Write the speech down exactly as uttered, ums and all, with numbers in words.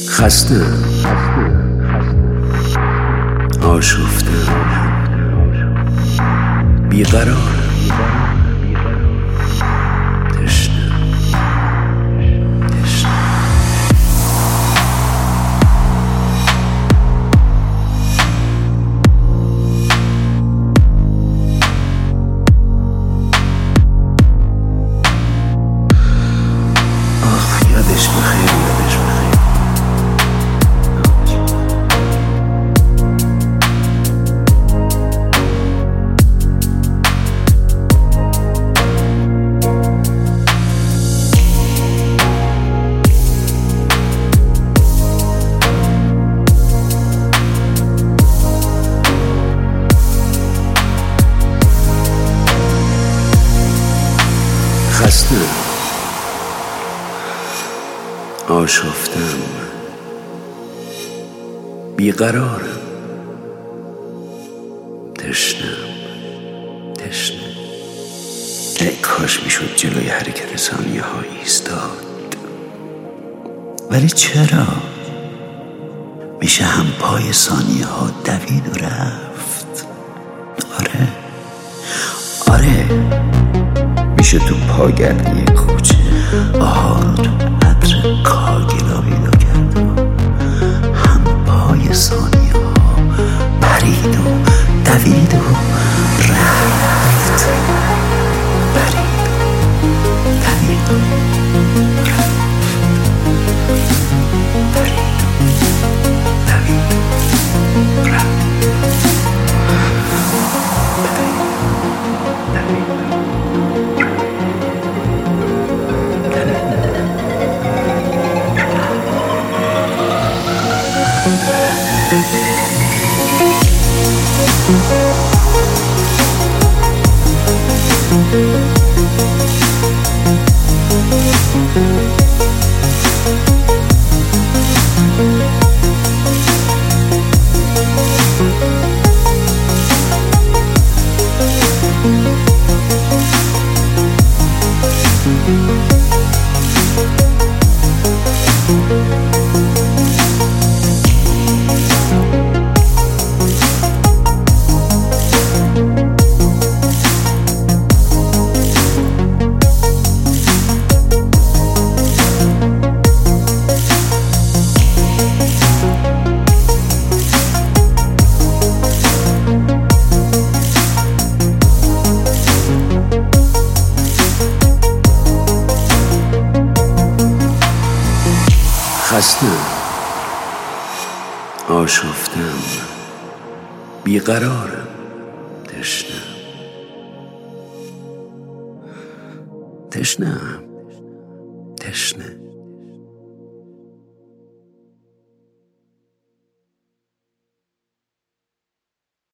خستم، آشفتم، بیقرارم، تشنم تشنم آخ یادش بخیر، یادش بخیر. خستم، آشفتم، بیقرارم، تشنم تشنه ای کاش میشد جلوی حرکت ثانیه ها ایستاد، ولی چرا؟ میشه هم پای ثانیه ها دوید و رفت. آره آره میشه تو پاگردی کوچه آها رو تو عطر کاگلا پیدا کرد و هم پای ثانیه ها پرید و دوید و رفت، پرید و دوید و رفت، پرید و دوید و رفت، پرید و دوید و خستم، آشفتم، بیقرارم، تشنم تشنم تشنه